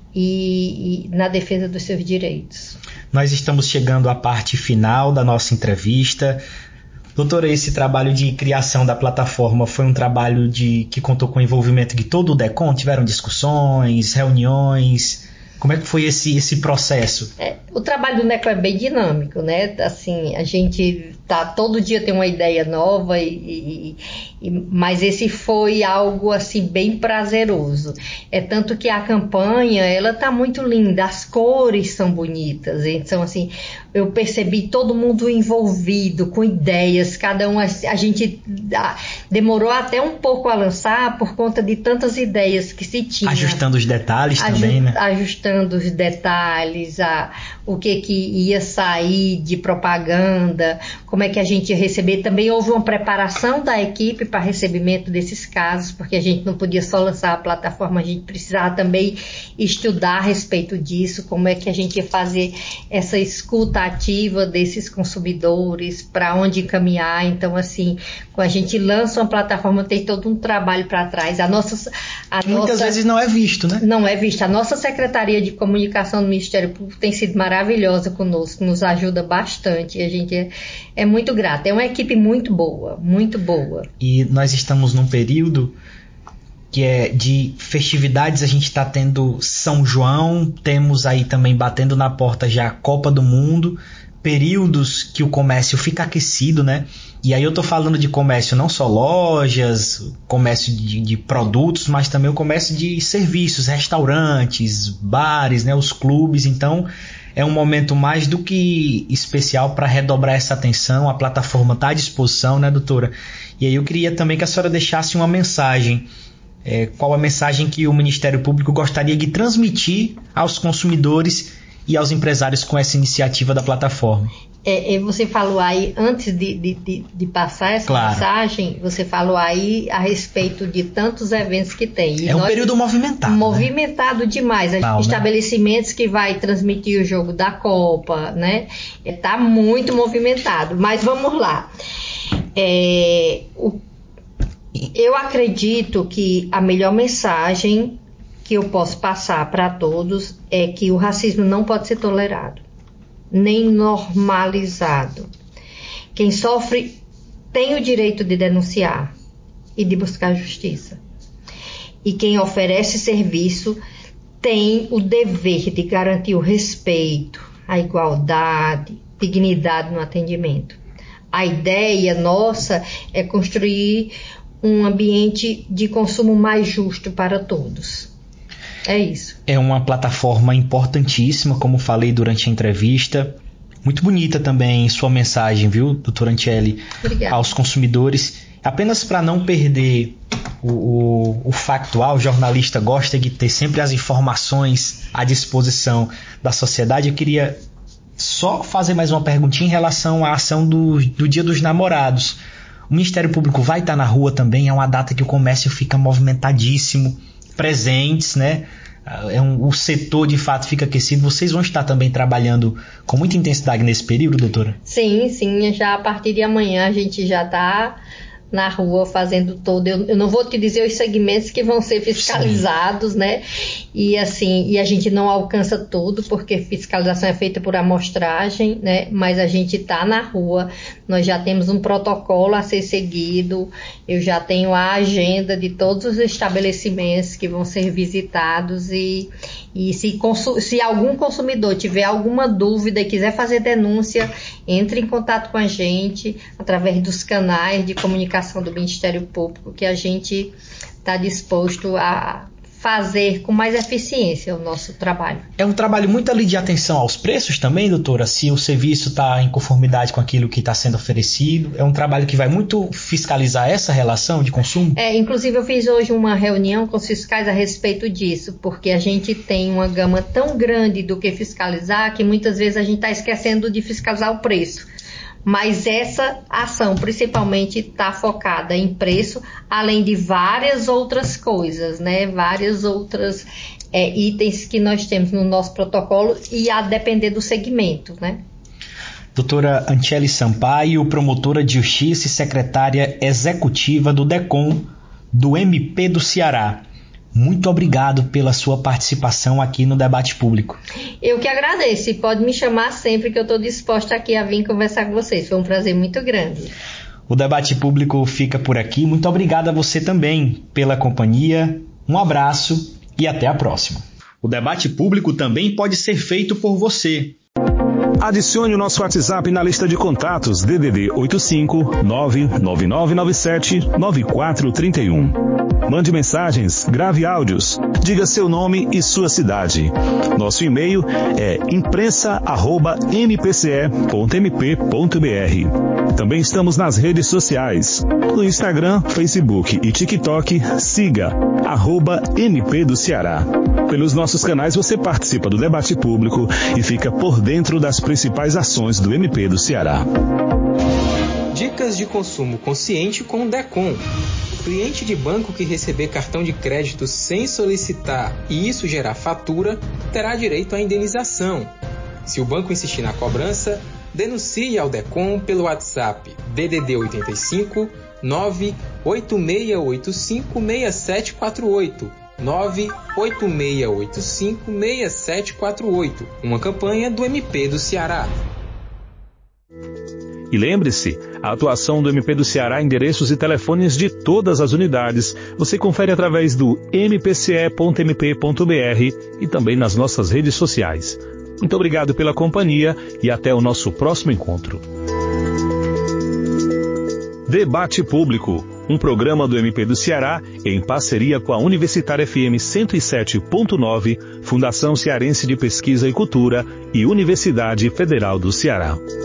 E, e na defesa dos seus direitos.
Nós estamos chegando à parte final da nossa entrevista. Doutora, esse trabalho de criação da plataforma foi um trabalho de, que contou com o envolvimento de todo o DECOM? Tiveram discussões, reuniões? Como é que foi esse, esse processo?
É, o trabalho do DECOM é bem dinâmico, né? Assim, a gente tá, todo dia tem uma ideia nova, e, e, e, mas esse foi algo assim, bem prazeroso. É tanto que a campanha, ela tá muito linda, as cores são bonitas. Então, assim, eu percebi todo mundo envolvido, com ideias, cada um, a, a gente a, demorou até um pouco a lançar por conta de tantas ideias que se tinha.
Ajustando os detalhes
Aju,
também, né?
Ajustando os detalhes, a, o que, que ia sair de propaganda, como é que a gente ia receber. Também houve uma preparação da equipe para recebimento desses casos, porque a gente não podia só lançar a plataforma, a gente precisava também estudar a respeito disso, como é que a gente ia fazer essa escuta ativa desses consumidores, para onde encaminhar. Então, assim, quando a gente lança uma plataforma, tem todo um trabalho para trás. A nossa, a
Muitas
nossa,
vezes não é visto, né?
Não é visto. A nossa Secretaria de Comunicação do Ministério Público tem sido maravilhosa conosco, nos ajuda bastante. A gente é, é muito grata. É uma equipe muito boa, muito boa.
E nós estamos num período que é de festividades. A gente está tendo São João, temos aí também batendo na porta já a Copa do Mundo, períodos que o comércio fica aquecido, né? E aí eu tô falando de comércio não só lojas, comércio de, de produtos, mas também o comércio de serviços, restaurantes, bares, né? Os clubes. Então é um momento mais do que especial para redobrar essa atenção. A plataforma está à disposição, né, doutora? E aí eu queria também que a senhora deixasse uma mensagem. É, qual a mensagem que o Ministério Público gostaria de transmitir aos consumidores e aos empresários com essa iniciativa da plataforma?
É, você falou aí, antes de, de, de, de passar essa claro. mensagem, você falou aí a respeito de tantos eventos que tem.
E é um nós, período movimentado.
Movimentado né? demais. Não, estabelecimentos né? que vai transmitir o jogo da Copa, né? Está muito movimentado. Mas vamos lá. É, o, eu acredito que a melhor mensagem que eu posso passar para todos é que o racismo não pode ser tolerado, nem normalizado. Quem sofre tem o direito de denunciar e de buscar justiça. E quem oferece serviço tem o dever de garantir o respeito, a igualdade, dignidade no atendimento. A ideia nossa é construir um ambiente de consumo mais justo para todos. É isso.
É uma plataforma importantíssima, como falei durante a entrevista. Muito bonita também sua mensagem, viu, doutora Antiele?
Obrigada.
Aos consumidores. Apenas para não perder o, o, o factual, o jornalista gosta de ter sempre as informações à disposição da sociedade. Eu queria só fazer mais uma perguntinha em relação à ação do, do Dia dos Namorados. O Ministério Público vai estar na rua também, é uma data que o comércio fica movimentadíssimo, presentes, né? é um, o setor de fato fica aquecido. Vocês vão estar também trabalhando com muita intensidade nesse período, doutora?
Sim, sim, já a partir de amanhã a gente já está na rua fazendo todo, eu, eu não vou te dizer os segmentos que vão ser fiscalizados, sim, né, e assim, e a gente não alcança tudo, porque fiscalização é feita por amostragem, né, mas a gente está na rua, nós já temos um protocolo a ser seguido, eu já tenho a agenda de todos os estabelecimentos que vão ser visitados e, e se, se algum consumidor tiver alguma dúvida e quiser fazer denúncia, entre em contato com a gente através dos canais de comunicação do Ministério Público, que a gente está disposto a fazer com mais eficiência o nosso trabalho.
É um trabalho muito ali de atenção aos preços também, doutora? Se o serviço está em conformidade com aquilo que está sendo oferecido, é um trabalho que vai muito fiscalizar essa relação de consumo?
É, inclusive eu fiz hoje uma reunião com os fiscais a respeito disso, porque a gente tem uma gama tão grande do que fiscalizar que muitas vezes a gente está esquecendo de fiscalizar o preço. Mas essa ação principalmente está focada em preço, além de várias outras coisas, né? Várias outras é, itens que nós temos no nosso protocolo e a depender do segmento, né?
Doutora Antiele Sampaio, promotora de Justiça e secretária executiva do DECOM do M P do Ceará. Muito obrigado pela sua participação aqui no Debate Público.
Eu que agradeço e pode me chamar sempre que eu estou disposta aqui a vir conversar com vocês. Foi um prazer muito grande.
O Debate Público fica por aqui. Muito obrigado a você também pela companhia. Um abraço e até a próxima. O Debate Público também pode ser feito por você.
Adicione o nosso WhatsApp na lista de contatos D D D oito cinco nove nove nove nove sete nove quatro três um. Mande mensagens, grave áudios, diga seu nome e sua cidade. Nosso e-mail é imprensa arroba m p c e ponto m p ponto b r. Também estamos nas redes sociais. No Instagram, Facebook e TikTok, siga arroba M P do Ceará. Pelos nossos canais você participa do debate público e fica por dentro das principais ações do M P do Ceará.
Dicas de consumo consciente com o DECOM. O cliente de banco que receber cartão de crédito sem solicitar e isso gerar fatura, terá direito à indenização. Se o banco insistir na cobrança, denuncie ao DECOM pelo WhatsApp D D D oito cinco nove oito seis oito cinco seis sete quatro oito. nove oito seis oito cinco seis sete quatro oito. Uma campanha do M P do Ceará.
E lembre-se, a atuação do M P do Ceará, endereços e telefones de todas as unidades, você confere através do m p c e ponto m p ponto b r e também nas nossas redes sociais. Muito obrigado pela companhia e até o nosso próximo encontro. Debate Público, um programa do M P do Ceará em parceria com a Universitária F M cento e sete ponto nove, Fundação Cearense de Pesquisa e Cultura e Universidade Federal do Ceará.